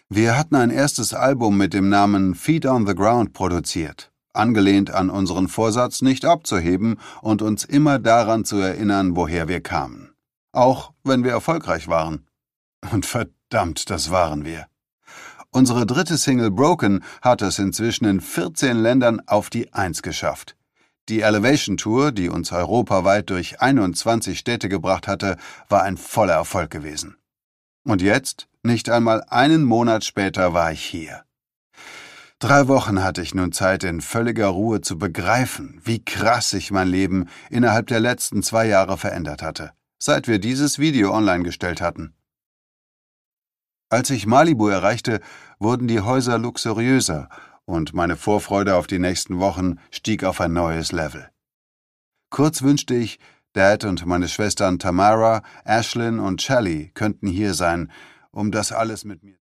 Wir hatten ein erstes Album mit dem Namen Feet on the Ground produziert, angelehnt an unseren Vorsatz, nicht abzuheben und uns immer daran zu erinnern, woher wir kamen. Auch wenn wir erfolgreich waren. Und verdammt, das waren wir. Unsere dritte Single Broken hat es inzwischen in 14 Ländern auf die 1 geschafft. Die Elevation Tour, die uns europaweit durch 21 Städte gebracht hatte, war ein voller Erfolg gewesen. Und jetzt, nicht einmal einen Monat später, war ich hier. 3 Wochen hatte ich nun Zeit, in völliger Ruhe zu begreifen, wie krass sich mein Leben innerhalb der letzten 2 Jahre verändert hatte, seit wir dieses Video online gestellt hatten. Als ich Malibu erreichte, wurden die Häuser luxuriöser und meine Vorfreude auf die nächsten Wochen stieg auf ein neues Level. Kurz wünschte ich, Dad und meine Schwestern Tamara, Ashlyn und Shelly könnten hier sein, um das alles mit mir